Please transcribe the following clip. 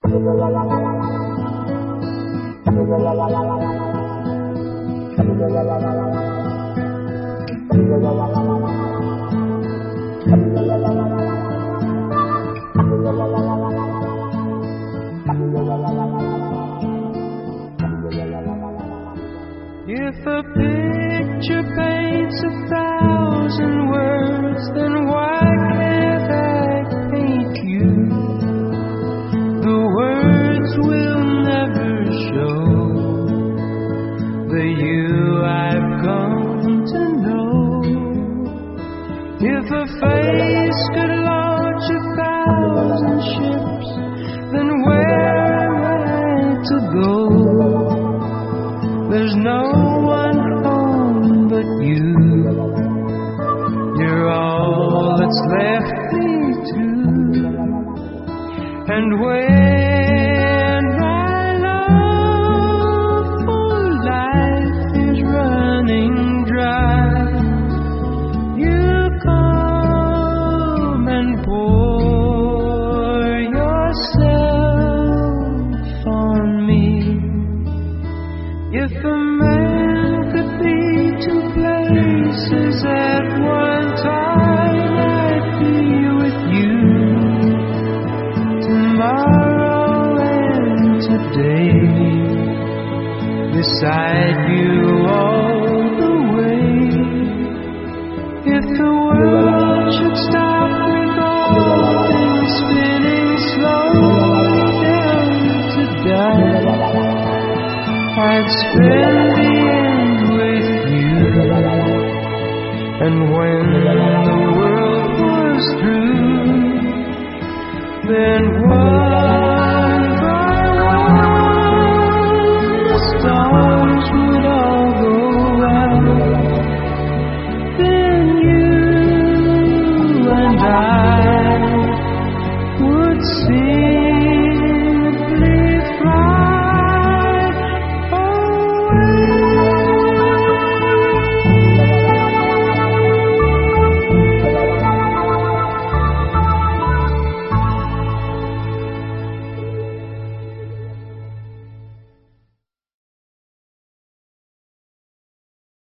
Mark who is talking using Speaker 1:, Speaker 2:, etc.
Speaker 1: If a picture paints 1,000 words, then why can't I paint you? The words will never show the you I've come to know. If a face could launch 1,000 ships, then where am I to go? There's no one home but you. You're all that's left me to. And when my love for life is running dry, you come and pour yourself on me. If a man could be 2 places at one time, I'd be with you tomorrow and today, beside you all the way. If the world should stop revolving, spinning slowly down to die, I'd spend the end with you. And when the world was through, then what?